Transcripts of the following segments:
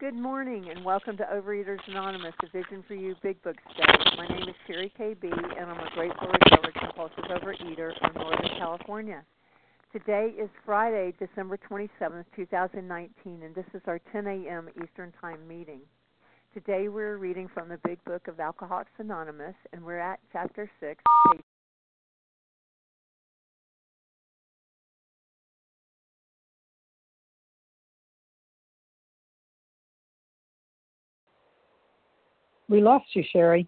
Good morning and welcome to Overeaters Anonymous, a Vision for You Big Book Study. My name is Sherry KB and I'm a grateful recovered compulsive overeater from Northern California. Today is Friday, December 27th, 2019, and this is our 10 a.m. Eastern Time meeting. Today we're reading from the Big Book of Alcoholics Anonymous, and we're at Chapter 6, page We lost you, Sherry.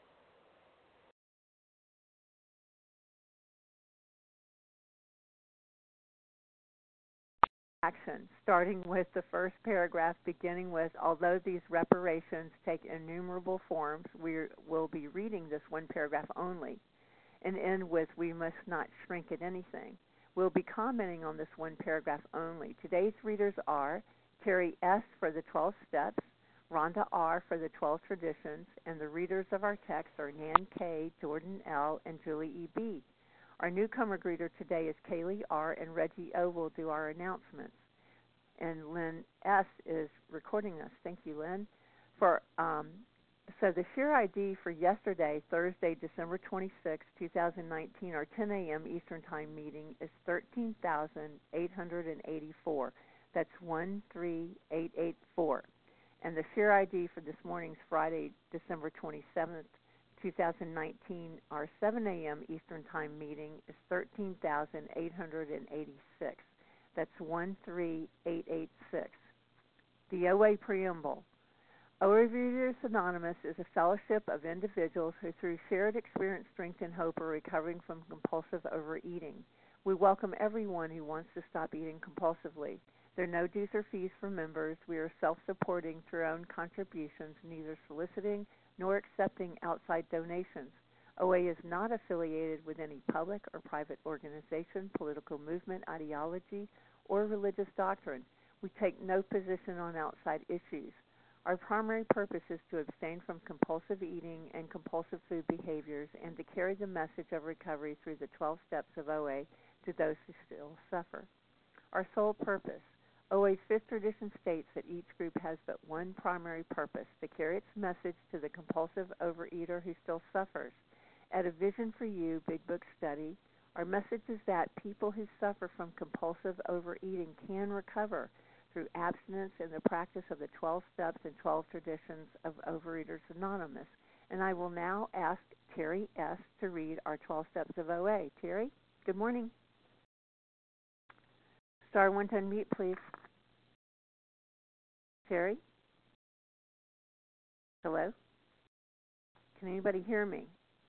action, starting with the first paragraph, beginning with, although these reparations take innumerable forms, we will be reading this one paragraph only, and end with, we must not shrink at anything. We'll be commenting on this one paragraph only. Today's readers are Terry S. for the 12 Steps, Rhonda R. for the 12 Traditions, and the readers of our text are Nan K., Jordan L., and Julie E. B. Our newcomer greeter today is Kaylee R., and Reggie O. will do our announcements. And Lynn S. is recording us. Thank you, Lynn. So the share ID for yesterday, Thursday, December 26, 2019, our 10 a.m. Eastern Time meeting is 13,884. That's 13884. And the share ID for this morning's Friday, December 27th, 2019, our 7 a.m. Eastern Time meeting is 13,886. That's 13886. The OA Preamble. Overeaters Anonymous is a fellowship of individuals who, through shared experience, strength, and hope, are recovering from compulsive overeating. We welcome everyone who wants to stop eating compulsively. There are no dues or fees for members. We are self-supporting through our own contributions, neither soliciting nor accepting outside donations. OA is not affiliated with any public or private organization, political movement, ideology, or religious doctrine. We take no position on outside issues. Our primary purpose is to abstain from compulsive eating and compulsive food behaviors and to carry the message of recovery through the 12 steps of OA to those who still suffer. Our sole purpose. OA's fifth tradition states that each group has but one primary purpose, to carry its message to the compulsive overeater who still suffers. At a Vision for You Big Book Study, our message is that people who suffer from compulsive overeating can recover through abstinence and the practice of the 12 steps and 12 traditions of Overeaters Anonymous. And I will now ask Terry S. to read our 12 steps of OA. Terry, good morning. Star 1 to unmute, please. Terry? Hello? Can anybody hear me?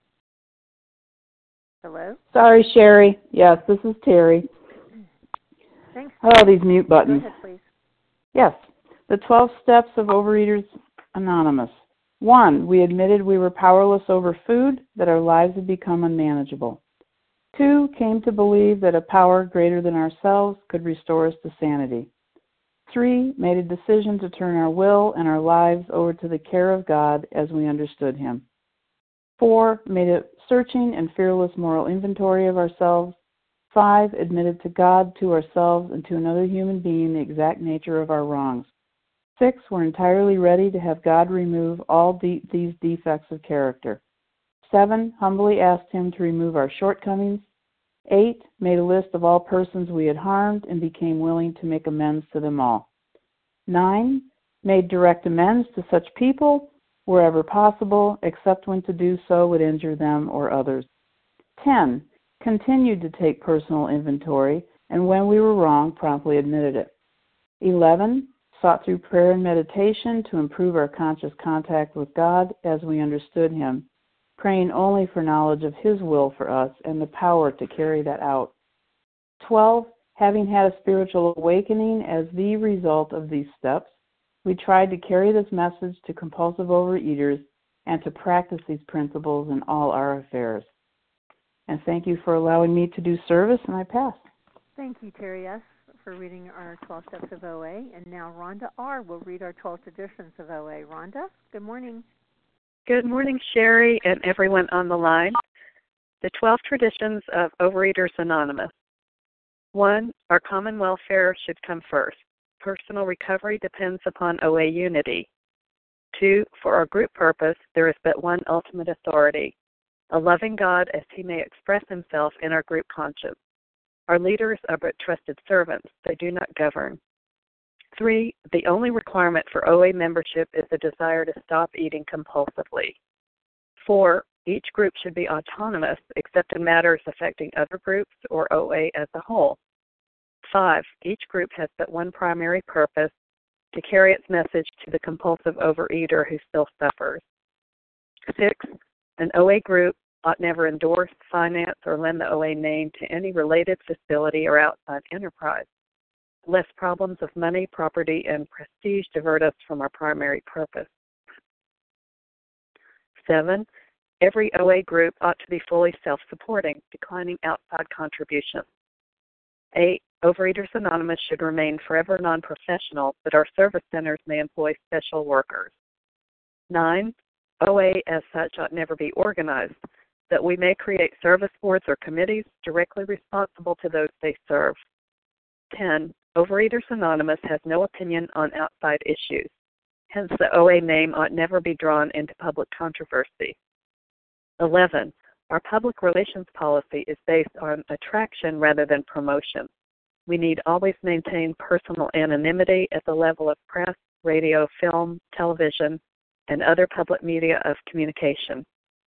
Hello? Sorry, Sherry. Yes, this is Terry. Thanks. Oh, these mute buttons. Go ahead, please. Yes, the 12 steps of Overeaters Anonymous. 1, we admitted we were powerless over food, that our lives had become unmanageable. 2, came to believe that a power greater than ourselves could restore us to sanity. 3, made a decision to turn our will and our lives over to the care of God as we understood Him. 4, made a searching and fearless moral inventory of ourselves. 5, admitted to God, to ourselves, and to another human being the exact nature of our wrongs. 6, were entirely ready to have God remove all these defects of character. 7, humbly asked Him to remove our shortcomings. 8, made a list of all persons we had harmed and became willing to make amends to them all. 9, made direct amends to such people wherever possible, except when to do so would injure them or others. 10, continued to take personal inventory, and when we were wrong, promptly admitted it. 11, sought through prayer and meditation to improve our conscious contact with God as we understood Him, praying only for knowledge of His will for us and the power to carry that out. 12, having had a spiritual awakening as the result of these steps, we tried to carry this message to compulsive overeaters and to practice these principles in all our affairs. And thank you for allowing me to do service, and I pass. Thank you, Terry S., for reading our 12 steps of OA. And now Rhonda R. will read our 12 traditions of OA. Rhonda, good morning. Good morning, Sherry, and everyone on the line. The 12 traditions of Overeaters Anonymous. 1, our common welfare should come first. personal recovery depends upon OA unity. 2, for our group purpose, there is but one ultimate authority, a loving God as he may express himself in our group conscience. Our leaders are but trusted servants. They do not govern. 3, the only requirement for OA membership is the desire to stop eating compulsively. 4, each group should be autonomous except in matters affecting other groups or OA as a whole. 5, each group has but one primary purpose, to carry its message to the compulsive overeater who still suffers. 6, an OA group ought never endorse, finance, or lend the OA name to any related facility or outside enterprise, lest problems of money, property, and prestige divert us from our primary purpose. 7, every OA group ought to be fully self-supporting, declining outside contributions. 8, Overeaters Anonymous should remain forever non-professional, but our service centers may employ special workers. 9, OA as such ought never be organized, that we may create service boards or committees directly responsible to those they serve. 10, Overeaters Anonymous has no opinion on outside issues. Hence, the OA name ought never be drawn into public controversy. 11, our public relations policy is based on attraction rather than promotion. We need always maintain personal anonymity at the level of press, radio, film, television, and other public media of communication.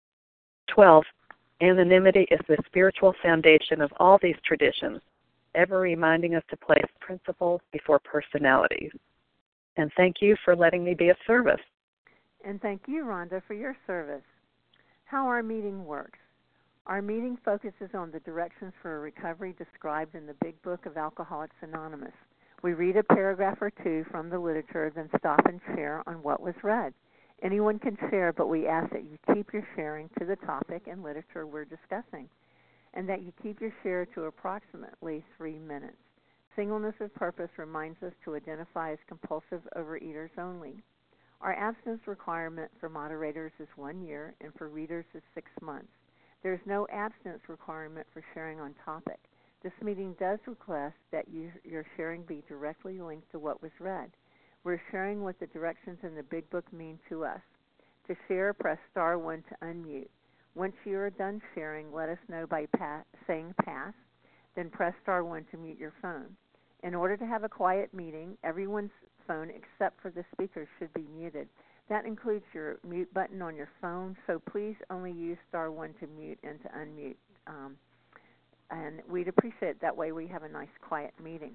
12, anonymity is the spiritual foundation of all these traditions, ever reminding us to place principles before personalities. And thank you for letting me be of service. And thank you, Rhonda, for your service. How our meeting works. Our meeting focuses on the directions for recovery described in the Big Book of Alcoholics Anonymous. We read a paragraph or two from the literature, then stop and share on what was read. Anyone can share, but we ask that you keep your sharing to the topic and literature we're discussing, and that you keep your share to approximately 3 minutes. Singleness of purpose reminds us to identify as compulsive overeaters only. Our abstinence requirement for moderators is 1 year, and for readers is 6 months. There is no abstinence requirement for sharing on topic. This meeting does request that your sharing be directly linked to what was read. We're sharing what the directions in the Big Book mean to us. To share, press star 1 to unmute. Once you are done sharing, let us know by saying pass, then press star 1 to mute your phone. In order to have a quiet meeting, everyone's phone except for the speaker should be muted. That includes your mute button on your phone, so please only use star 1 to mute and to unmute. And we'd appreciate it. That way we have a nice quiet meeting.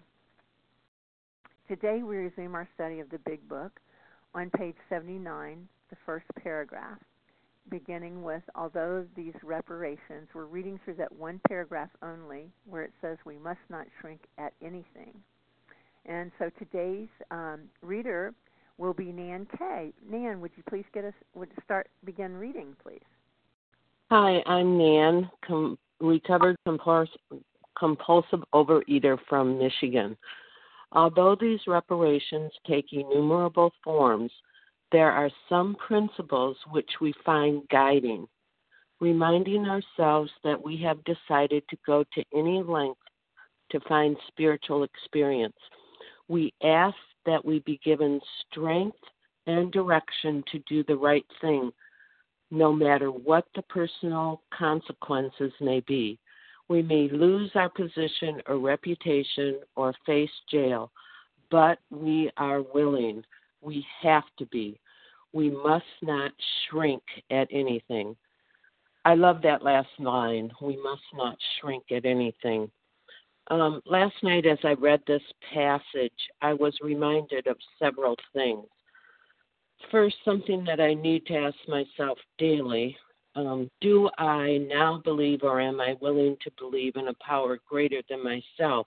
Today we resume our study of the Big Book on page 79, the first paragraph, beginning with, although these reparations, we're reading through that one paragraph only where it says we must not shrink at anything. And so today's reader will be Nan K. Nan, would you please begin reading, please? Hi, I'm Nan, recovered compulsive overeater from Michigan. Although these reparations take innumerable forms, there are some principles which we find guiding, reminding ourselves that we have decided to go to any length to find spiritual experience. We ask that we be given strength and direction to do the right thing, no matter what the personal consequences may be. We may lose our position or reputation or face jail, but we are willing. We have to be. We must not shrink at anything. I love that last line. We must not shrink at anything. Last night as I read this passage, I was reminded of several things. First, something that I need to ask myself daily, do I now believe, or am I willing to believe in a power greater than myself?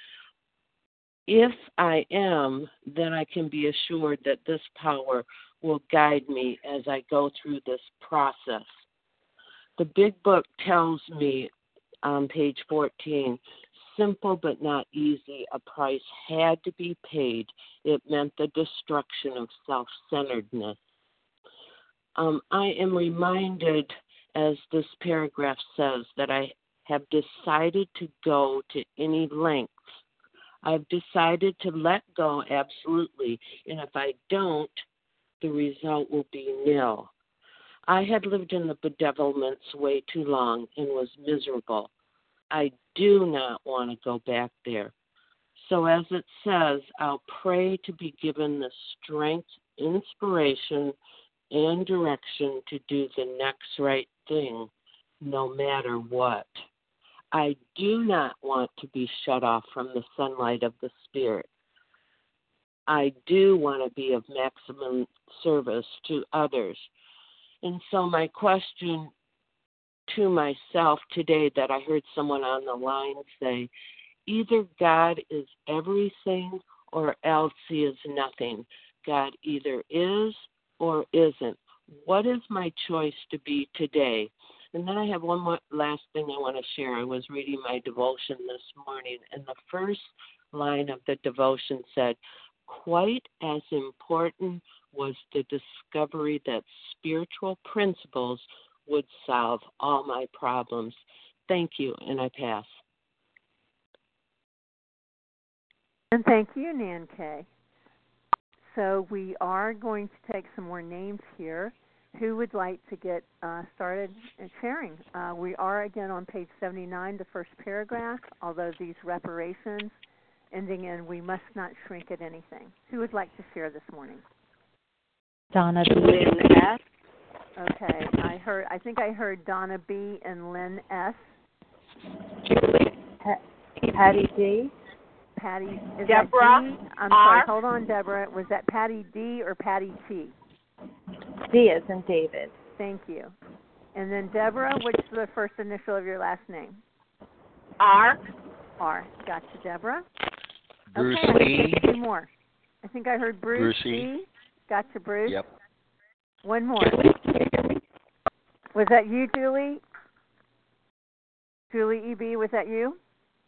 If I am, then I can be assured that this power will guide me as I go through this process. The Big Book tells me on page 14, simple but not easy, a price had to be paid. It meant the destruction of self-centeredness. I am reminded, as this paragraph says, that I have decided to go to any length. I've decided to let go absolutely, and if I don't, the result will be nil. I had lived in the bedevilments way too long and was miserable. I do not want to go back there. So as it says, I'll pray to be given the strength, inspiration, and direction to do the next right thing, no matter what. I do not want to be shut off from the sunlight of the Spirit. I do want to be of maximum service to others. And so my question to myself today that I heard someone on the line say, either God is everything or else he is nothing. God either is or isn't. What is my choice to be today? And then I have one more last thing I want to share. I was reading my devotion this morning, and the first line of the devotion said, quite as important was the discovery that spiritual principles would solve all my problems. Thank you, and I pass. And thank you, Nan K. So we are going to take some more names here. Who would like to get started sharing? We are, again, on page 79, the first paragraph, although these reparations ending in we must not shrink at anything. Who would like to share this morning? Donna B. Lynn S. Okay, I think I heard Donna B. and Lynn S. Julie. Patty D. Patty, is Deborah that D? I'm R. sorry, hold on, Deborah. Was that Patty D or Patty T? D as in David. Thank you. And then Deborah, what's the first initial of your last name? R. R. Gotcha, Deborah. Bruce okay, Lee. I think more. I think I heard Bruce E. Gotcha, Bruce. Yep. One more. Was that you, Julie? Julie E.B., was that you?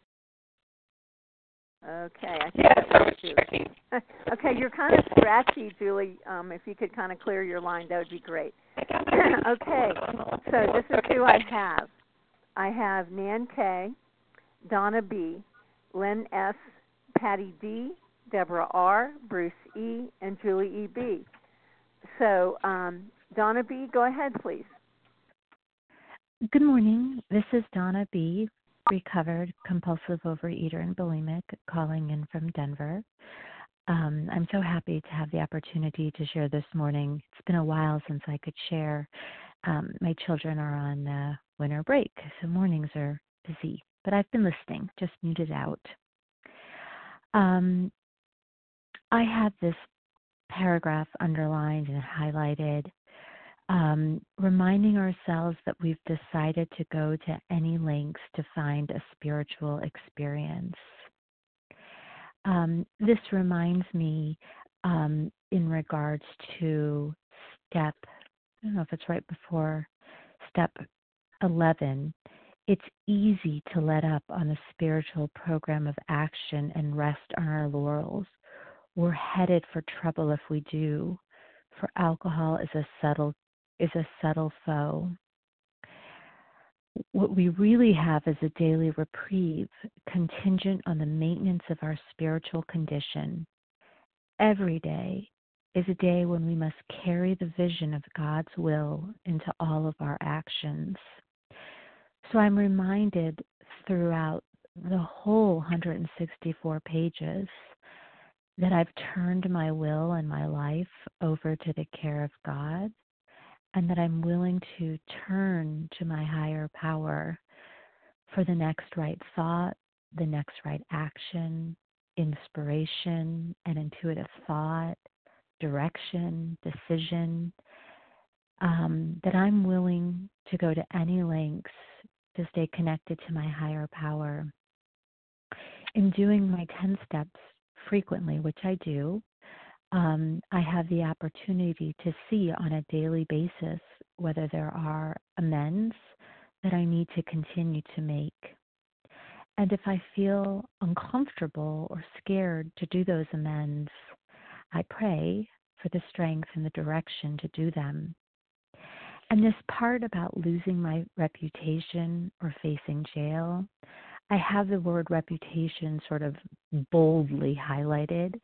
Okay. I think that was Julie. Okay, you're kind of scratchy, Julie. If you could kind of clear your line, that would be great. Okay, so this is who I have. I have Nan K., Donna B., Lynn S., Patty D., Deborah R., Bruce E., and Julie E.B. So, Donna B., go ahead, please. Good morning. This is Donna B., recovered compulsive overeater and bulimic, calling in from Denver. I'm so happy to have the opportunity to share this morning. It's been a while since I could share. My children are on winter break, so mornings are busy. But I've been listening, just muted out. I have this paragraph underlined and highlighted, reminding ourselves that we've decided to go to any lengths to find a spiritual experience. This reminds me in regards to step, I don't know if it's right before step 11. It's easy to let up on the spiritual program of action and rest on our laurels. We're headed for trouble if we do, for alcohol is a subtle foe. What we really have is a daily reprieve contingent on the maintenance of our spiritual condition. Every day is a day when we must carry the vision of God's will into all of our actions. So I'm reminded throughout the whole 164 pages that I've turned my will and my life over to the care of God, and that I'm willing to turn to my higher power for the next right thought, the next right action, inspiration and intuitive thought, direction, decision, that I'm willing to go to any lengths to stay connected to my higher power. In doing my 10 steps frequently, which I do, I have the opportunity to see on a daily basis whether there are amends that I need to continue to make. And if I feel uncomfortable or scared to do those amends, I pray for the strength and the direction to do them. And this part about losing my reputation or facing jail, I have the word reputation sort of boldly highlighted.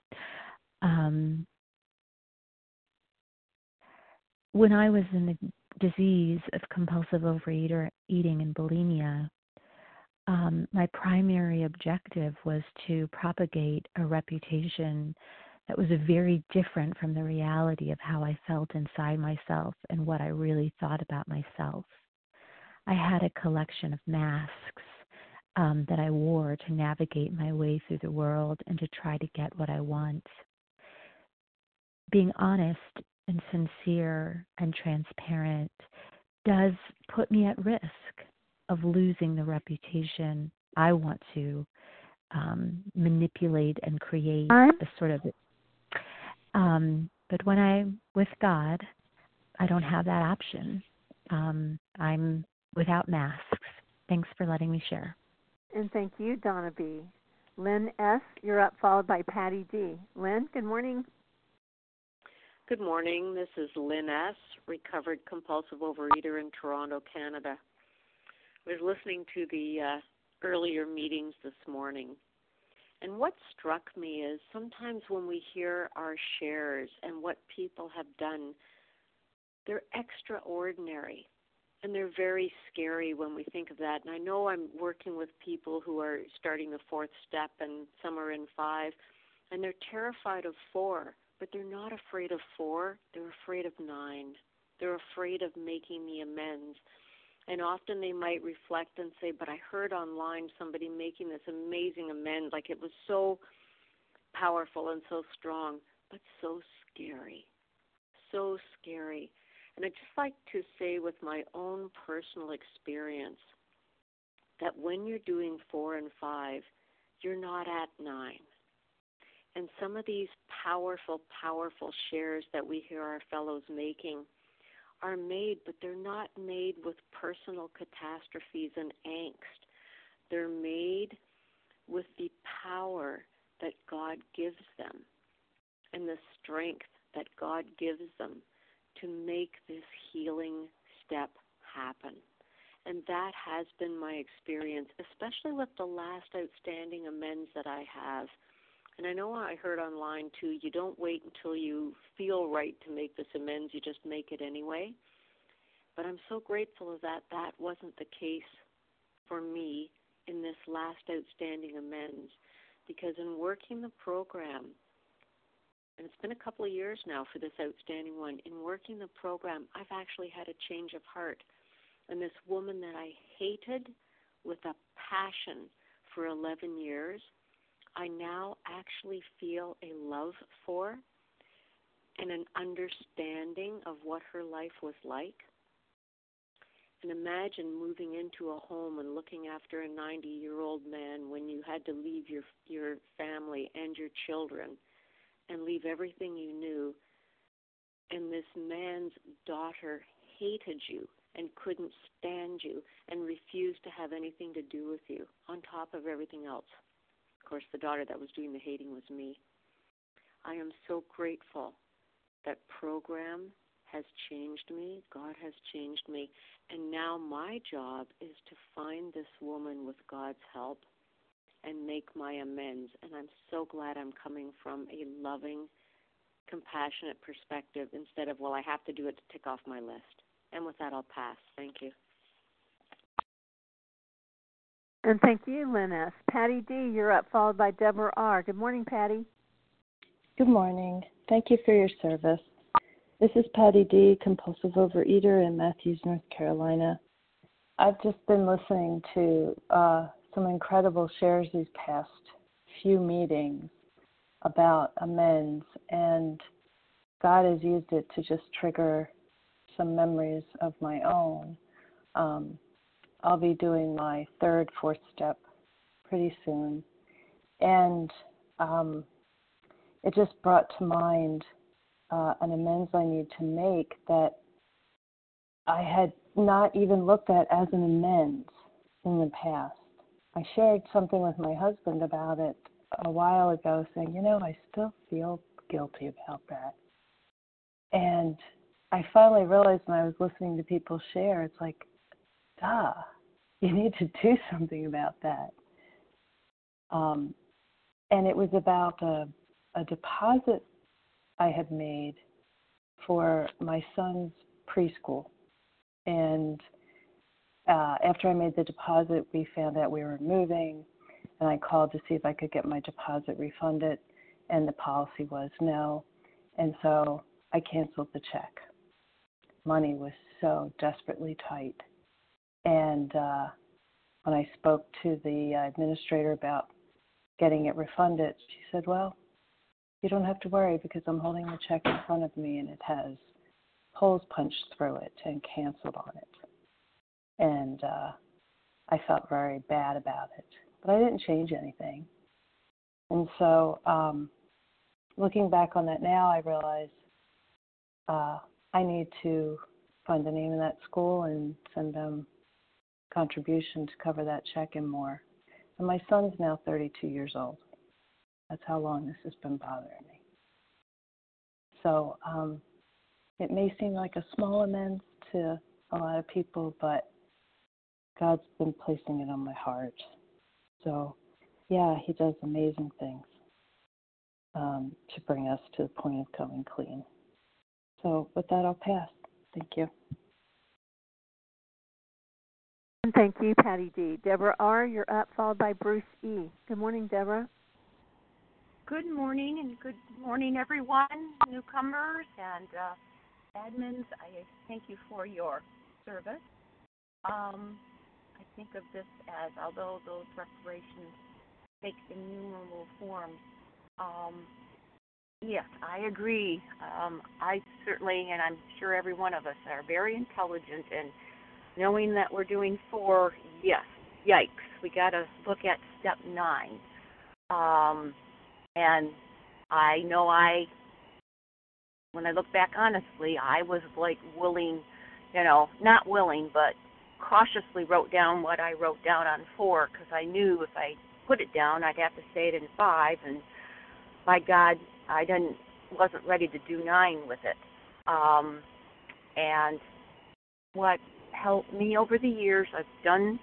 When I was in the disease of compulsive overeating and bulimia, my primary objective was to propagate a reputation that was very different from the reality of how I felt inside myself and what I really thought about myself. I had a collection of masks that I wore to navigate my way through the world and to try to get what I want. Being honest and sincere and transparent does put me at risk of losing the reputation I want to manipulate and create a sort of. But when I'm with God, I don't have that option. I'm without masks. Thanks for letting me share. And thank you, Donna B. Lynn S., you're up, followed by Patty D. Lynn, good morning. Good morning. This is Lynn S., recovered compulsive overeater in Toronto, Canada. I was listening to the earlier meetings this morning, and what struck me is sometimes when we hear our shares and what people have done, they're extraordinary, and they're very scary when we think of that. And I know I'm working with people who are starting the 4th step, and some are in 5, and they're terrified of 4. But they're not afraid of 4, they're afraid of 9. They're afraid of making the amends. And often they might reflect and say, but I heard online somebody making this amazing amends, like it was so powerful and so strong, but so scary. So scary. And I'd just like to say with my own personal experience that when you're doing 4 and 5, you're not at 9. And some of these powerful, powerful shares that we hear our fellows making are made, but they're not made with personal catastrophes and angst. They're made with the power that God gives them and the strength that God gives them to make this healing step happen. And that has been my experience, especially with the last outstanding amends that I have. And I know I heard online, too, you don't wait until you feel right to make this amends. You just make it anyway. But I'm so grateful that that wasn't the case for me in this last outstanding amends. Because in working the program, and it's been a couple of years now for this outstanding one, in working the program, I've actually had a change of heart. And this woman that I hated with a passion for 11 years, I now actually feel a love for and an understanding of what her life was like. And imagine moving into a home and looking after a 90-year-old man when you had to leave your family and your children and leave everything you knew. And this man's daughter hated you and couldn't stand you and refused to have anything to do with you on top of everything else. Of course, the daughter that was doing the hating was me. I am so grateful that program has changed me. God has changed me. And now my job is to find this woman with God's help and make my amends. And I'm so glad I'm coming from a loving, compassionate perspective instead of, well, I have to do it to tick off my list. And with that, I'll pass. Thank you. And thank you, Lynn S. Patty D., you're up, followed by Deborah R. Good morning, Patty. Good morning. Thank you for your service. This is Patty D., compulsive overeater in Matthews, North Carolina. I've just been listening to some incredible shares these past few meetings about amends, and God has used it to just trigger some memories of my own. I'll be doing my 3rd, 4th step pretty soon. And it just brought to mind an amends I need to make that I had not even looked at as an amends in the past. I shared something with my husband about it a while ago, saying, I still feel guilty about that. And I finally realized when I was listening to people share, it's like, duh, you need to do something about that. And it was about a deposit I had made for my son's preschool. And after I made the deposit, we found out we were moving, and I called to see if I could get my deposit refunded, and the policy was no. And so I canceled the check. Money was so desperately tight. And when I spoke to the administrator about getting it refunded, she said, well, you don't have to worry because I'm holding the check in front of me and it has holes punched through it and canceled on it. And I felt very bad about it. But I didn't change anything. And so looking back on that now, I realize I need to find the name of that school and send them contribution to cover that check and more. And my son's now 32 years old. That's how long this has been bothering me. So it may seem like a small amends to a lot of people, but God's been placing it on my heart. So, yeah, he does amazing things to bring us to the point of coming clean. So with that, I'll pass. Thank you. And thank you, Patty D. Deborah R., you're up, followed by Bruce E. Good morning, Deborah. Good morning, and good morning, everyone, newcomers and admins. I thank you for your service. I think of this as, although those reparations take innumerable forms, yes, I agree. I certainly, and I'm sure every one of us, are very intelligent, and knowing that we're doing 4, yes, yikes, we got to look at step 9. And I know when I look back honestly, I was like willing, not willing, but cautiously wrote down what I wrote down on 4 because I knew if I put it down, I'd have to say it in 5. And by God, I wasn't ready to do 9 with it. And what helped me over the years, I've done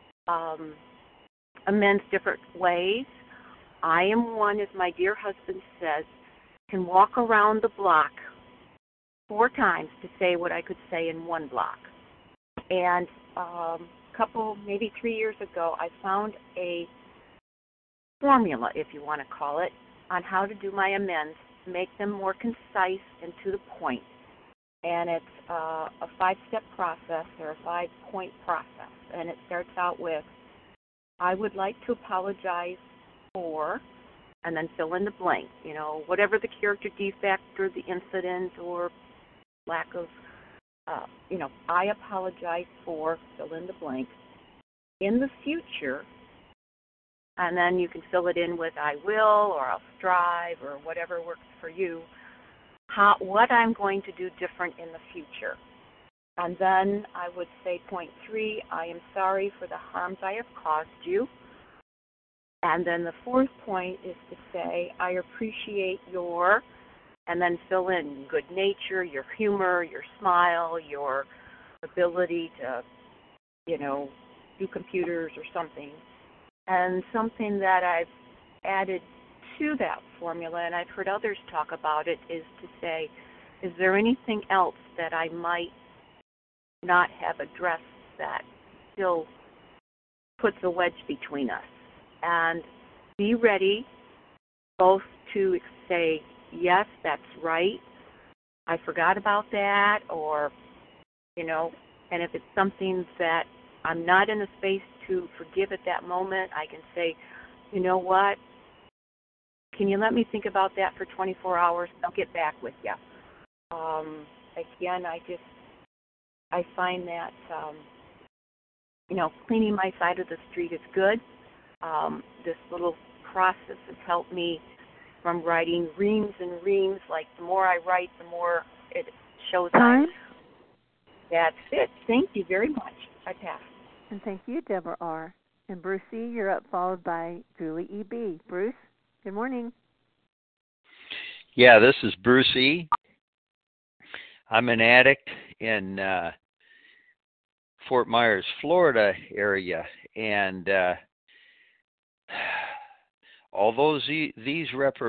amends different ways. I am one, as my dear husband says, can walk around the block 4 times to say what I could say in 1 block. And maybe 3 years ago, I found a formula, if you want to call it, on how to do my amends, to make them more concise and to the point. And it's a 5-step process, or a 5-point process. And it starts out with, I would like to apologize for, and then fill in the blank, whatever the character defect or the incident or lack of, I apologize for, fill in the blank. In the future, and then you can fill it in with I will, or I'll strive, or whatever works for you, what I'm going to do different in the future. And then I would say point 3, I am sorry for the harms I have caused you. And then the 4th point is to say, I appreciate your, and then fill in good nature, your humor, your smile, your ability to, do computers or something. And something that I've added to that formula, and I've heard others talk about it, is to say, is there anything else that I might not have addressed that still puts a wedge between us? And be ready both to say, yes, that's right, I forgot about that, or, and if it's something that I'm not in a space to forgive at that moment, I can say, you know what, can you let me think about that for 24 hours? I'll get back with you. Again, I find that, cleaning my side of the street is good. This little process has helped me from writing reams and reams. Like, the more I write, the more it shows up. That's it. Thank you very much. I pass. And thank you, Deborah R. And Bruce E., you're up, followed by Julie E.B. Bruce, good morning. Yeah, this is Bruce E. I'm an addict in Fort Myers, Florida area, and although these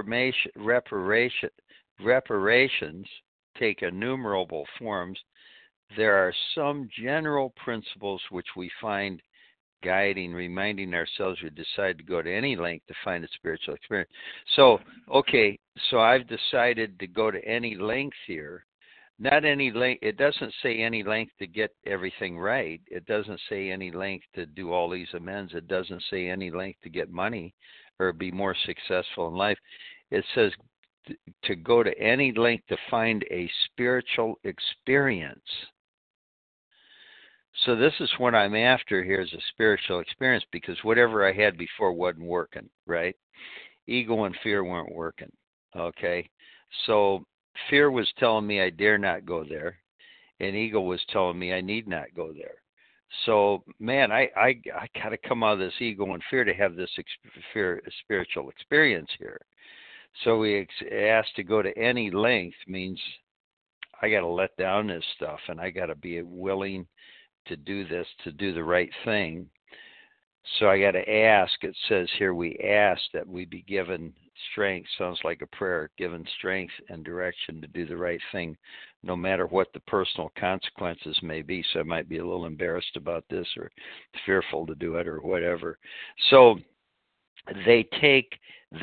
reparations take innumerable forms, there are some general principles which we find guiding, reminding ourselves we decide to go to any length to find a spiritual experience. So, okay, so I've decided to go to any length here. Not any length. It doesn't say any length to get everything right. It doesn't say any length to do all these amends. It doesn't say any length to get money or be more successful in life. It says to go to any length to find a spiritual experience. So this is what I'm after here, is a spiritual experience, because whatever I had before wasn't working, right? Ego and fear weren't working, okay? So fear was telling me I dare not go there, and ego was telling me I need not go there. So, man, I got to come out of this ego and fear to have this spiritual experience here. So we asked to go to any length means I got to let down this stuff, and I got to be willing to do this, to do the right thing. So I got to ask. It says here, we ask that we be given strength. Sounds like a prayer. Given strength and direction to do the right thing, no matter what the personal consequences may be. So I might be a little embarrassed about this, or fearful to do it, or whatever. So they take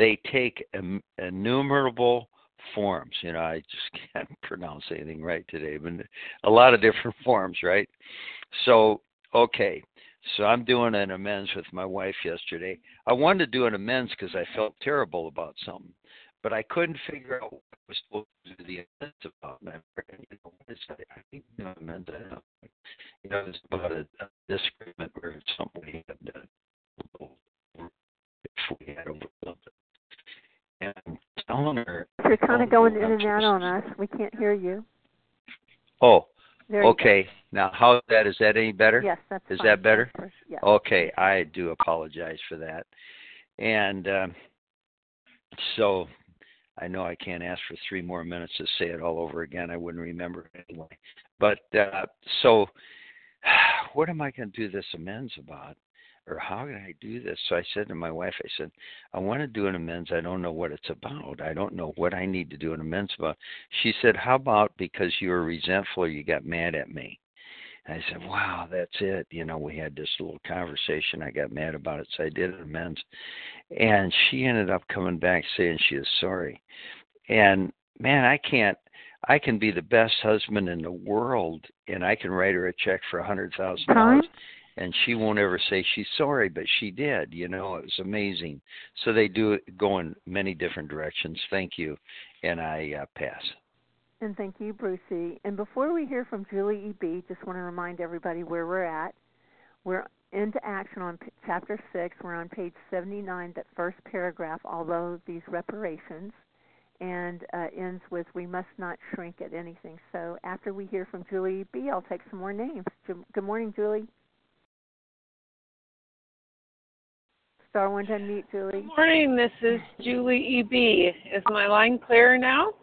innumerable forms. You know, I just can't pronounce anything right today, but a lot of different forms, right? So, okay. So I'm doing an amends with my wife yesterday. I wanted to do an amends because I felt terrible about something, but I couldn't figure out what I was supposed to do the amends about. And what is that? I think amends. It's about a disagreement where it's something we had over something. And telling her, you're kind of going in and out on us. We can't hear you. Oh. Okay. Now, how's that? Is that any better? Yes, that's fine. Is that better? Yes. Okay. I do apologize for that. And so I know I can't ask for 3 more minutes to say it all over again. I wouldn't remember it anyway. But so what am I going to do this amends about? Or how can I do this? So I said to my wife, I said, I want to do an amends. I don't know what it's about. I don't know what I need to do an amends about. She said, how about because you were resentful or you got mad at me? And I said, wow, that's it. You know, we had this little conversation. I got mad about it, so I did an amends. And she ended up coming back saying she is sorry. And, man, I can be the best husband in the world, and I can write her a check for $100,000. And she won't ever say she's sorry, but she did. You know, it was amazing. So they do go in many different directions. Thank you. And I pass. And thank you, Brucey. And before we hear from Julie E.B., just want to remind everybody where we're at. We're into action on Chapter 6. We're on page 79, that first paragraph, although these reparations, and ends with, we must not shrink at anything. So after we hear from Julie E.B., I'll take some more names. Good morning, Julie. Star one to unmute, Julie. Good morning. This is Julie E.B. Is my line clear now?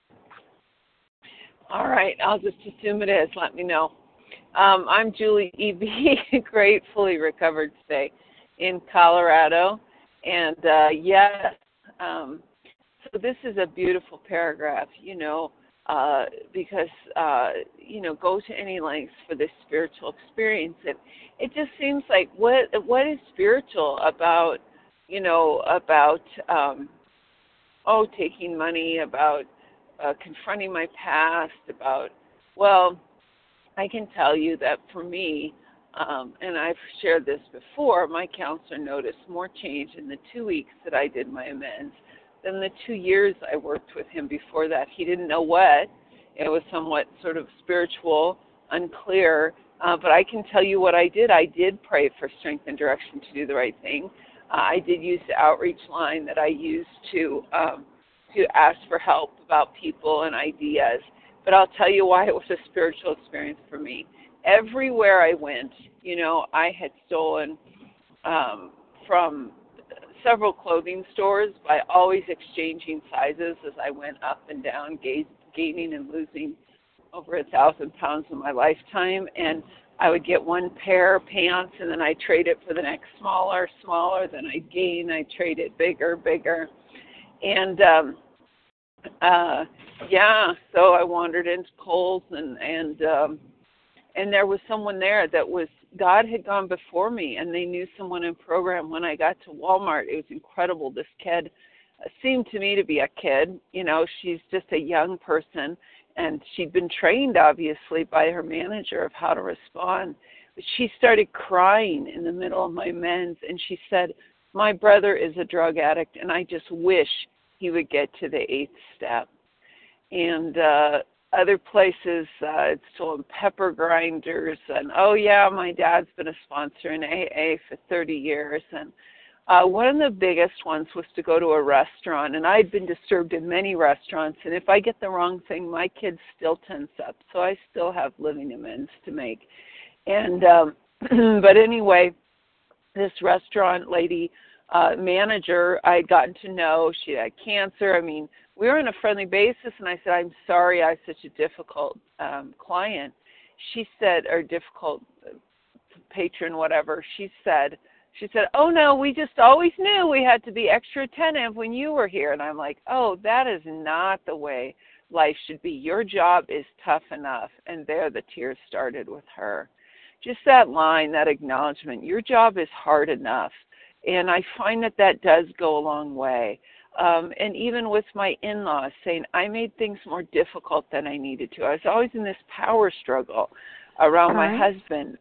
All right. I'll just assume it is. Let me know. I'm Julie E.B., gratefully recovered today in Colorado. And, yes, so this is a beautiful paragraph, because, go to any lengths for this spiritual experience. It just seems like what is spiritual about, taking money, about confronting my past, I can tell you that for me, and I've shared this before, my counselor noticed more change in the 2 weeks that I did my amends than the 2 years I worked with him before that. He didn't know what. It was somewhat sort of spiritual, unclear, but I can tell you what I did. I did pray for strength and direction to do the right thing. I did use the outreach line that I used to ask for help about people and ideas. But I'll tell you why it was a spiritual experience for me. Everywhere I went, I had stolen from several clothing stores by always exchanging sizes as I went up and down, gaining and losing over 1,000 pounds in my lifetime. And I would get one pair of pants, and then I'd trade it for the next smaller, then I'd gain, I'd trade it bigger. And so I wandered into Kohl's, and there was someone there that was, God had gone before me, and they knew someone in program. When I got to Walmart, it was incredible. This kid seemed to me to be a kid. She's just a young person, and she'd been trained, obviously, by her manager of how to respond. But she started crying in the middle of my men's, and she said, my brother is a drug addict, and I just wish he would get to the 8th step. And other places, it's told pepper grinders, and my dad's been a sponsor in AA for 30 years. And one of the biggest ones was to go to a restaurant, and I'd been disturbed in many restaurants, and if I get the wrong thing, my kid still tense up, so I still have living amends to make. And but anyway, this restaurant lady, manager, I'd gotten to know, she had cancer. I mean, we were on a friendly basis, and I said, I'm sorry I have such a difficult client. She said, or difficult patron, whatever. She said, oh, no, we just always knew we had to be extra attentive when you were here. And I'm like, oh, that is not the way life should be. Your job is tough enough. And there the tears started with her. Just that line, that acknowledgement, your job is hard enough. And I find that does go a long way. And even with my in-laws saying, I made things more difficult than I needed to. I was always in this power struggle around my husband.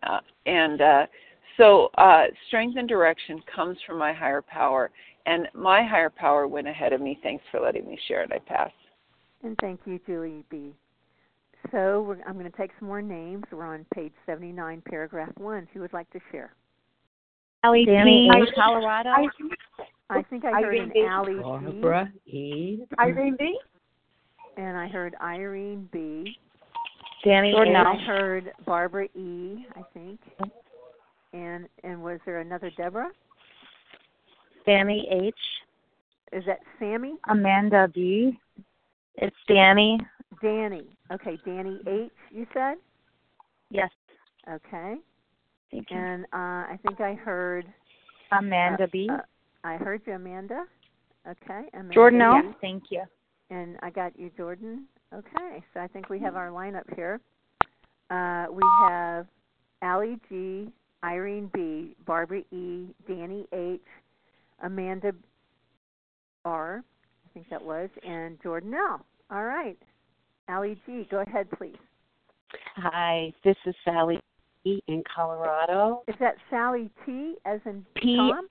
So strength and direction comes from my higher power. And my higher power went ahead of me. Thanks for letting me share it. I pass. And thank you, Julie B. So I'm going to take some more names. We're on page 79, paragraph 1. Who would like to share? Allie P. Colorado. I think I heard an Allie B. Barbara E. Irene B. And I heard Irene B. Danny and H. I heard Barbara E., I think. And was there another Deborah? Danny H. Is that Sammy? Amanda B. It's Danny. Danny. Okay, Danny H., you said? Yes. Okay. Thank you. And I think I heard Amanda B. I heard you, Amanda. Okay. Amanda. Jordan O. Yes, thank you. And I got you, Jordan. Okay. So I think we have our lineup here. We have Allie G., Irene B., Barbara E., Danny H., Amanda R., I think that was, and Jordan L. All right. Allie G., go ahead, please. Hi, this is Sally T. in Colorado. Is that Sally T. as in Tom?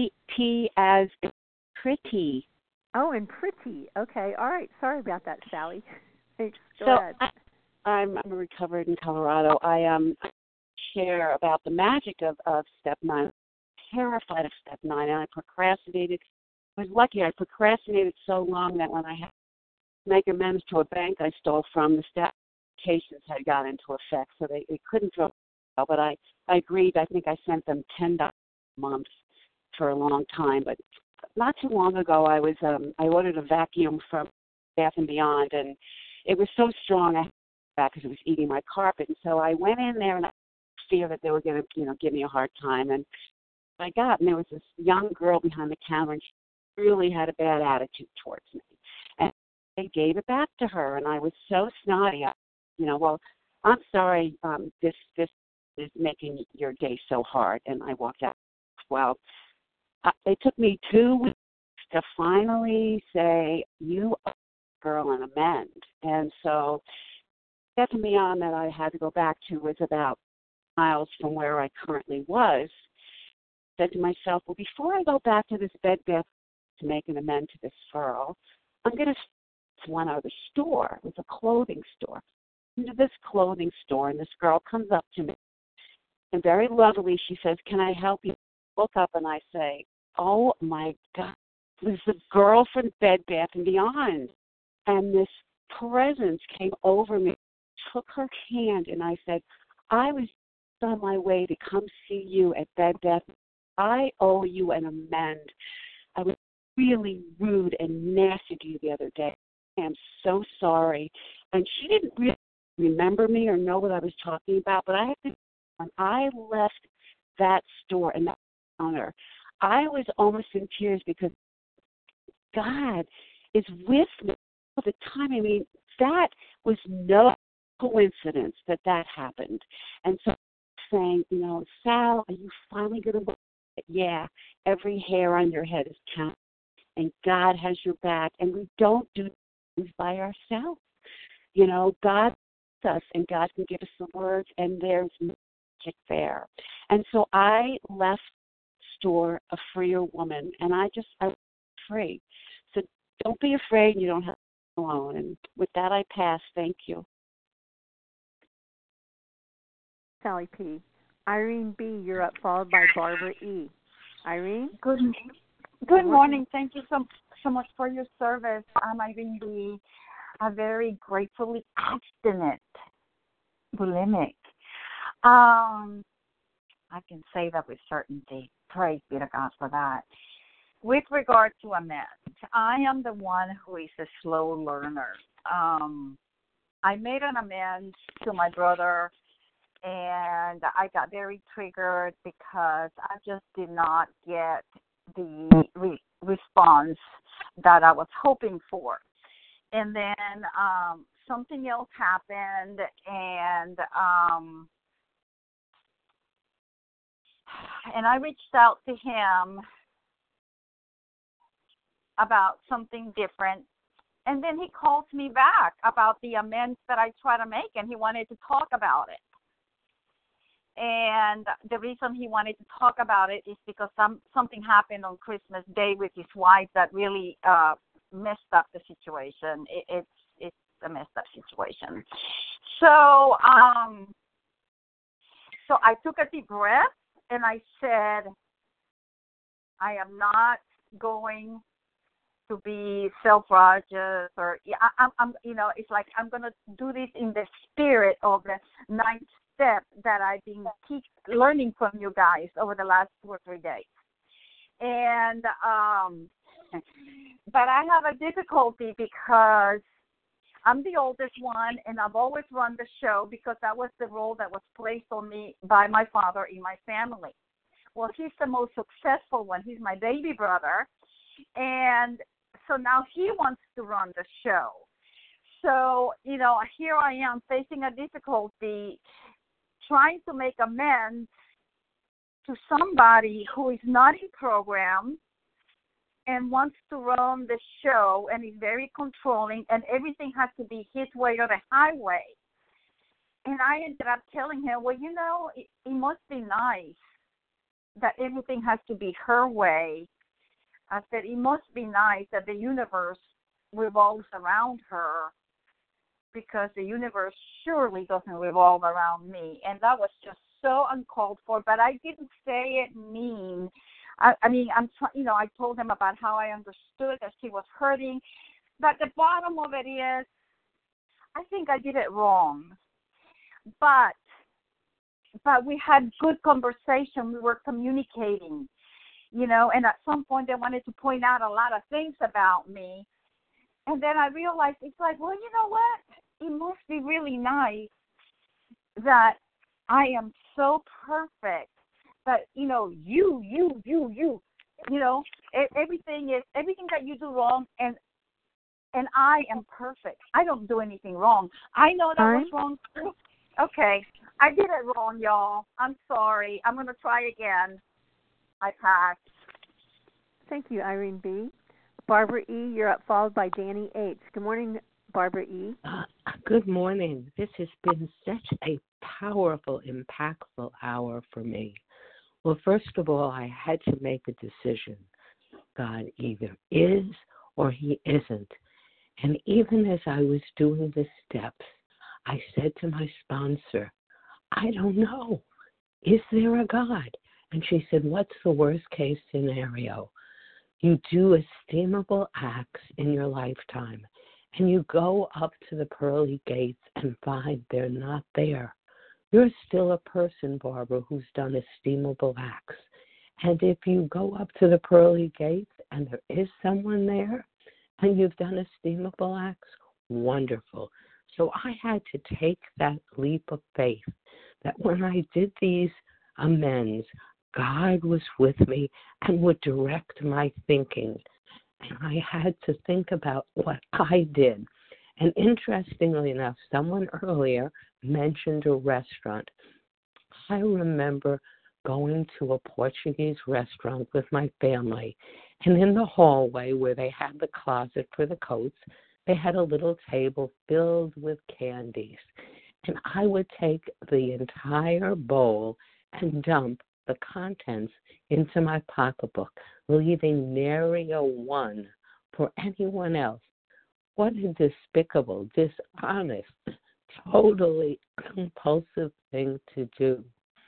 T as in pretty. Oh, and pretty. Okay. All right. Sorry about that, Sally. Thanks. Go ahead. I'm recovered in Colorado. I share about the magic of Step 9. I'm terrified of Step 9, and I procrastinated. I was lucky. I procrastinated so long that when I had to make amends to a bank I stole from, the statutes had gone into effect, so they couldn't throw it out. But I agreed. I think I sent them $10 a month for a long time. But not too long ago, I ordered a vacuum from Bath & Beyond, and it was so strong I had to back because it was eating my carpet. And so I went in there, and I feared that they were going to, give me a hard time. And and there was this young girl behind the counter, and she really had a bad attitude towards me. And I gave it back to her, and I was so snotty. Well, I'm sorry, this is making your day so hard. And I walked out. Well, it took me 2 weeks to finally say, you are a girl and amend. And so Step Beyond that I had to go back to was about miles from where I currently was. I said to myself, well, before I go back to this Bed Bath to make an amend to this girl, I'm going to one other store. It was a clothing store. Into this clothing store, and this girl comes up to me, and very lovely, she says, can I help you? Look up, and I say, oh, my God, this is a girl from Bed Bath & Beyond. And this presence came over me, took her hand, and I said, I was on my way to come see you at Bed Bath. I owe you an amend. I was really rude and nasty to you the other day. I am so sorry. And she didn't really remember me or know what I was talking about, but I had to when I left that store and that counter, I was almost in tears because God is with me all the time. I mean, that was no coincidence that happened. And so saying, Sal, are you finally going to believe it? Yeah, every hair on your head is counted, and God has your back, and we don't do things by ourselves. God us, and God can give us the words, and there's magic there. And so I left the store a freer woman, and I was free. So don't be afraid. You don't have to be alone. And with that, I pass. Thank you. Sally P. Irene B., you're up, followed by Barbara E. Irene? Good morning. Thank you so much for your service. I'm Irene B., a very gratefully abstinent bulimic. I can say that with certainty. Praise be to God for that. With regard to amends, I am the one who is a slow learner. I made an amends to my brother, and I got very triggered because I just did not get the response that I was hoping for. And then something else happened, and I reached out to him about something different. And then he calls me back about the amends that I try to make, and he wanted to talk about it. And the reason he wanted to talk about it is because something happened on Christmas Day with his wife that really messed up the situation. It's a messed up situation. So I took a deep breath and I said, I am not going to be self-righteous, or I'm it's like I'm going to do this in the spirit of the 9th step that I've been learning from you guys over the last 2 or 3 days. And but I have a difficulty because I'm the oldest one, and I've always run the show because that was the role that was placed on me by my father in my family. Well, he's the most successful one. He's my baby brother. And so now he wants to run the show. So, here I am facing a difficulty trying to make amends to somebody who is not in program and wants to run the show and is very controlling, and everything has to be his way or the highway. And I ended up telling him, well, it must be nice that everything has to be her way. I said, it must be nice that the universe revolves around her, because the universe surely doesn't revolve around me. And that was just so uncalled for, but I didn't say it mean. I told him about how I understood that she was hurting, but the bottom of it is, I think I did it wrong. But we had good conversation. We were communicating, and at some point they wanted to point out a lot of things about me. And then I realized, it's like, well, you know what? It must be really nice that I am so perfect that, everything that you do wrong, and I am perfect. I don't do anything wrong. I know that was wrong too. Okay, I did it wrong, y'all. I'm sorry. I'm going to try again. I passed. Thank you, Irene B. Barbara E., you're up, followed by Danny H. Good morning, Barbara E. Good morning. This has been such a powerful, impactful hour for me. Well, first of all, I had to make a decision. God either is or he isn't. And even as I was doing the steps, I said to my sponsor, I don't know. Is there a God? And she said, what's the worst case scenario? You do esteemable acts in your lifetime, and you go up to the pearly gates and find they're not there. You're still a person, Barbara, who's done esteemable acts. And if you go up to the pearly gates and there is someone there and you've done esteemable acts, wonderful. So I had to take that leap of faith that when I did these amends, God was with me and would direct my thinking. And I had to think about what I did. And interestingly enough, someone earlier mentioned a restaurant. I remember going to a Portuguese restaurant with my family, and in the hallway where they had the closet for the coats, they had a little table filled with candies. And I would take the entire bowl and dump the contents into my pocketbook, leaving nary a one for anyone else. What a despicable, dishonest, totally compulsive thing to do.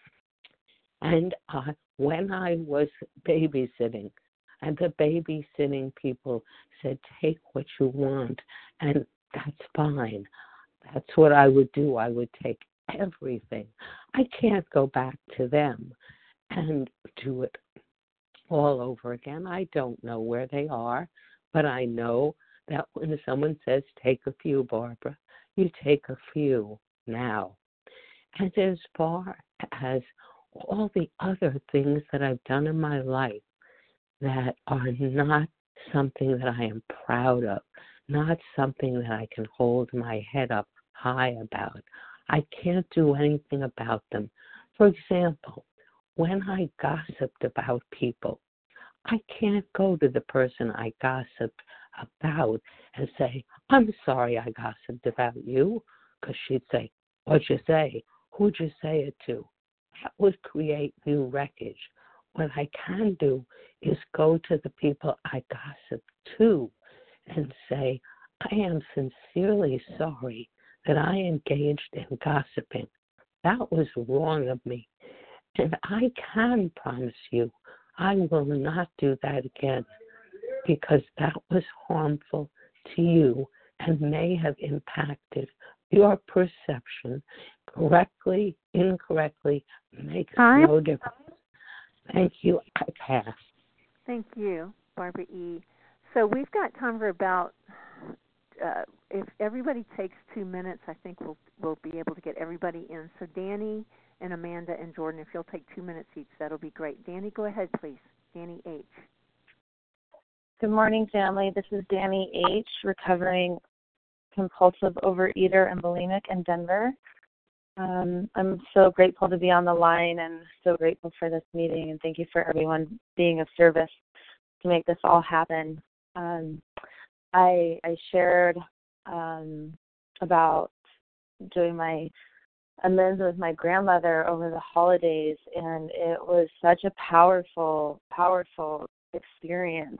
And when I was babysitting, and the babysitting people said, take what you want, and that's fine. That's what I would do. I would take everything. I can't go back to them and do it all over again. I don't know where they are, but I know that when someone says, take a few, Barbara, you take a few now. And as far as all the other things that I've done in my life that are not something that I am proud of, not something that I can hold my head up high about, I can't do anything about them. For example, when I gossiped about people, I can't go to the person I gossiped about and say, I'm sorry I gossiped about you, because she'd say, what'd you say? Who'd you say it to? That would create new wreckage. What I can do is go to the people I gossip to and say, I am sincerely sorry that I engaged in gossiping. That was wrong of me. And I can promise you, I will not do that again, because that was harmful to you and may have impacted your perception. Correctly, incorrectly, makes no difference. Thank you. I pass. Thank you, Barbara E. So we've got time for about, if everybody takes 2 minutes, I think we'll be able to get everybody in. So Danny and Amanda and Jordan, if you'll take 2 minutes each, that'll be great. Danny, go ahead, please. Danny H. Good morning, family. This is Danny H., recovering compulsive overeater and bulimic in Denver. I'm so grateful to be on the line and so grateful for this meeting, and thank you for everyone being of service to make this all happen. I shared about doing my amends with my grandmother over the holidays, and it was such a powerful experience.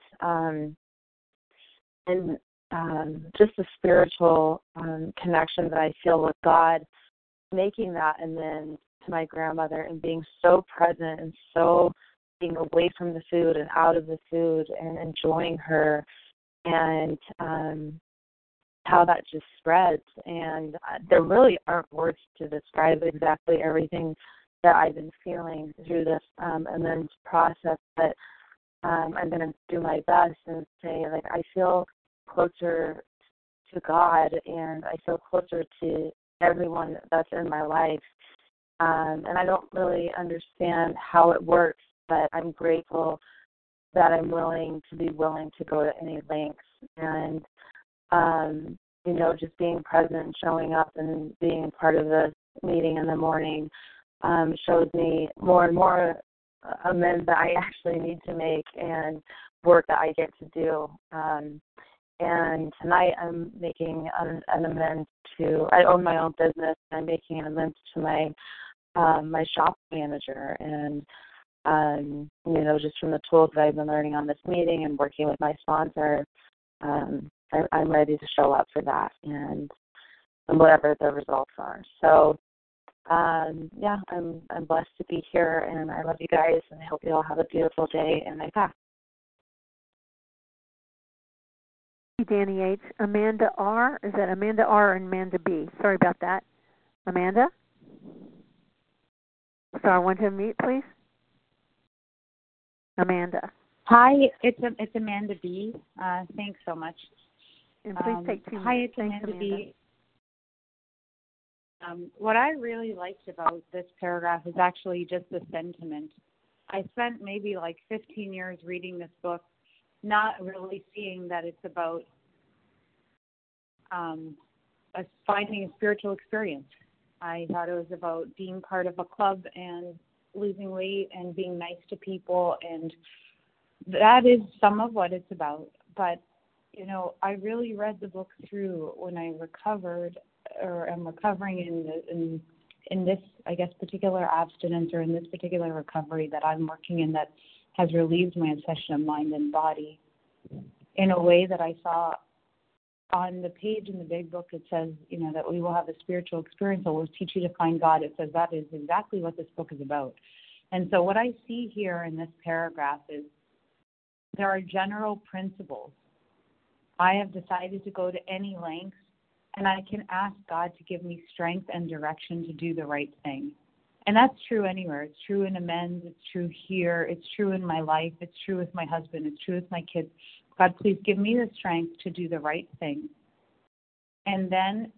And just the spiritual connection that I feel with God, making that amends to my grandmother and being so present and so being away from the food and out of the food and enjoying her, and how that just spreads. And there really aren't words to describe exactly everything that I've been feeling through this amends process, but I'm going to do my best and say, like, I feel closer to God and I feel closer to everyone that's in my life. And I don't really understand how it works, but I'm grateful that I'm willing to go to any lengths. And, just being present and showing up and being part of the meeting in the morning shows me more and more amends that I actually need to make and work that I get to do. And tonight I'm making an amends to, I own my own business, and I'm making an amends to my shop manager. And, just from the tools that I've been learning on this meeting and working with my sponsor, I'm ready to show up for that and whatever the results are. So, I'm blessed to be here, and I love you guys, and I hope you all have a beautiful day, and I pass. Danny H. Amanda R. Is that Amanda R. or Amanda B? Sorry about that. Amanda? Star 1 to unmute, please. Amanda. Hi, it's Amanda B. Thanks so much. And please take 2 minutes. Hi, it's Thanks, Amanda B. What I really liked about this paragraph is actually just the sentiment. I spent maybe like 15 years reading this book, not really seeing that it's about finding a spiritual experience. I thought it was about being part of a club and losing weight and being nice to people, and that is some of what it's about. But, you know, I really read the book through when I recovered, or am recovering in this, I guess, particular abstinence, or in this particular recovery that I'm working in, that has relieved my obsession of mind and body in a way that I saw on the page in the big book. It says, you know, that we will have a spiritual experience that will teach you to find God. It says that is exactly what this book is about. And so what I see here in this paragraph is there are general principles. I have decided to go to any lengths, and I can ask God to give me strength and direction to do the right thing. And that's true anywhere. It's true in amends. It's true here. It's true in my life. It's true with my husband. It's true with my kids. God, please give me the strength to do the right thing. And then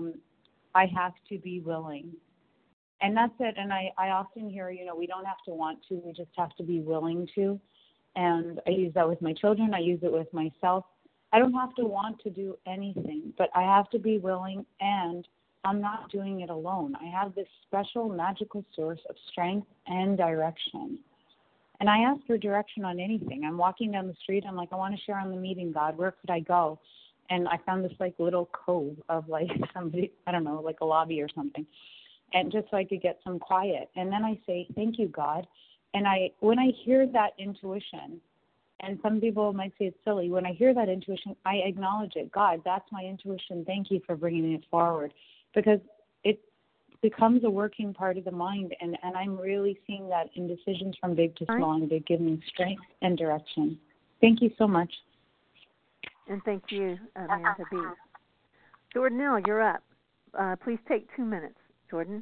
I have to be willing. And that's it. And I often hear, you know, we don't have to want to. We just have to be willing to. And I use that with my children. I use it with myself. I don't have to want to do anything, but I have to be willing, and I'm not doing it alone. I have this special magical source of strength and direction. And I ask for direction on anything. I'm walking down the street. I'm like, I want to share on the meeting, God. Where could I go? And I found this like little cove of like somebody, I don't know, like a lobby or something. And just so I could get some quiet. And then I say, thank you, God. And when I hear that intuition, and some people might say it's silly, when I hear that intuition, I acknowledge it. God, that's my intuition. Thank you for bringing it forward. Because it becomes a working part of the mind. And I'm really seeing that in decisions from big to small, and they give me strength and direction. Thank you so much. And thank you, Amanda B. Jordanelle, you're up. Please take 2 minutes. Jordan?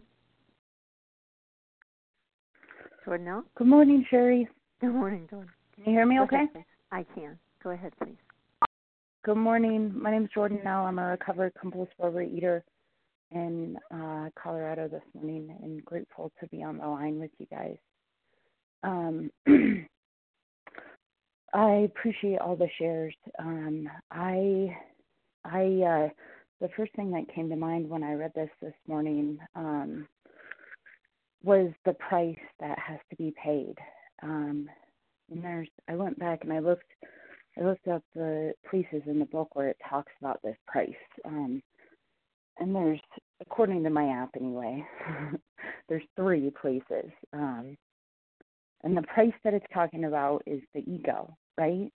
Jordanelle? Good morning, Sherry. Good morning, Jordan. Can you hear me okay? I can. Go ahead, please. Good morning. My name is Jordanelle. I'm a recovered compulsive overeater in Colorado this morning, and grateful to be on the line with you guys. I appreciate all the shares. The first thing that came to mind when I read this morning was the price that has to be paid. And I went back and I looked up the places in the book where it talks about this price. And there's, according to my app anyway, there's 3 places. And the price that it's talking about is the ego, right?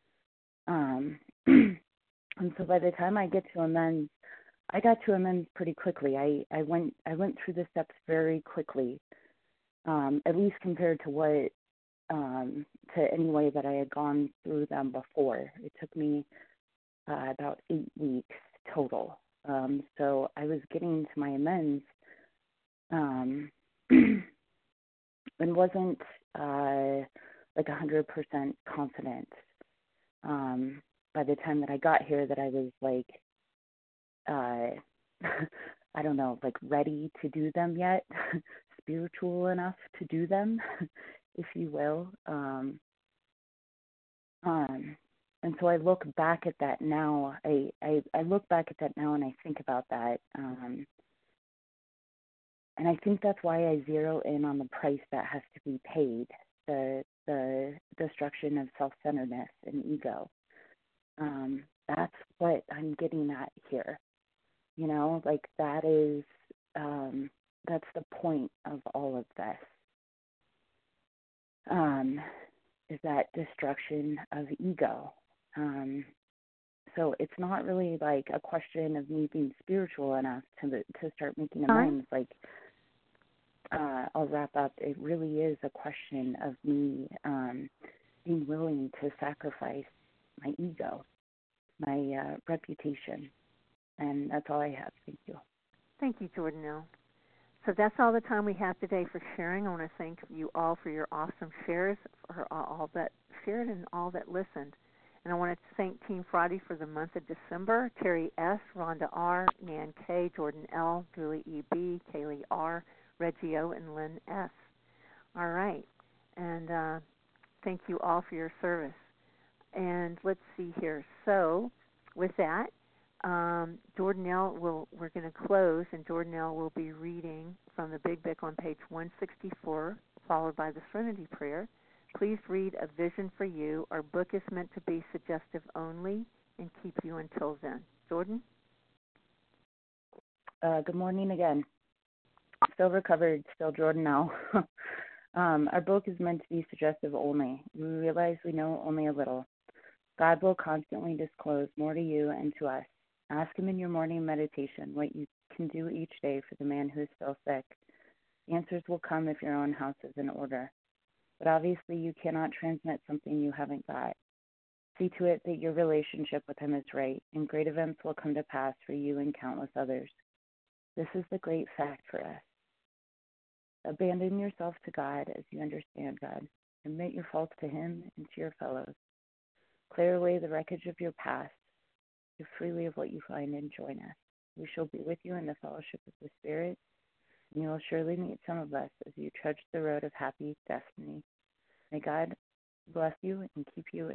And so by the time I get to amends, I got to amends pretty quickly. I went through the steps very quickly, at least compared to what to any way that I had gone through them before. It took me about 8 weeks total. So I was getting to my amends and wasn't like 100% confident by the time that I got here that I was like, I don't know, like ready to do them yet, spiritual enough to do them, if you will. And so I look back at that now. I look back at that now and I think about that. And I think that's why I zero in on the price that has to be paid, the destruction of self-centeredness and ego. That's what I'm getting at here. You know, like that is, that's the point of all of this. Is that destruction of ego. So it's not really like a question of me being spiritual enough to start making amends. Like, I'll wrap up. It really is a question of me being willing to sacrifice my ego, my reputation. And that's all I have. Thank you. Thank you, Jordanelle. So that's all the time we have today for sharing. I want to thank you all for your awesome shares, for all that shared and all that listened. And And I want to thank Team Friday for the month of December. Terry S., Rhonda R., Nan K., Jordan L., Julie E.B., Kaylee R., Reggie O., and Lynn S. All right. And thank you all for your service. And let's see here. So with that, Jordanelle we're going to close, and Jordanelle will be reading from the Big Book on page 164, followed by the Serenity Prayer. Please read A Vision for You. Our book is meant to be suggestive only and keep you until then. Jordan? Good morning again. Still recovered, still Jordan now. Our book is meant to be suggestive only. We realize we know only a little. God will constantly disclose more to you and to us. Ask Him in your morning meditation what you can do each day for the man who is still sick. Answers will come if your own house is in order. But obviously you cannot transmit something you haven't got. See to it that your relationship with Him is right, and great events will come to pass for you and countless others. This is the great fact for us. Abandon yourself to God as you understand God. Admit your faults to Him and to your fellows. Clear away the wreckage of your past. Give freely of what you find and join us. We shall be with you in the fellowship of the Spirit, and you will surely meet some of us as you trudge the road of happy destiny. May God bless you and keep you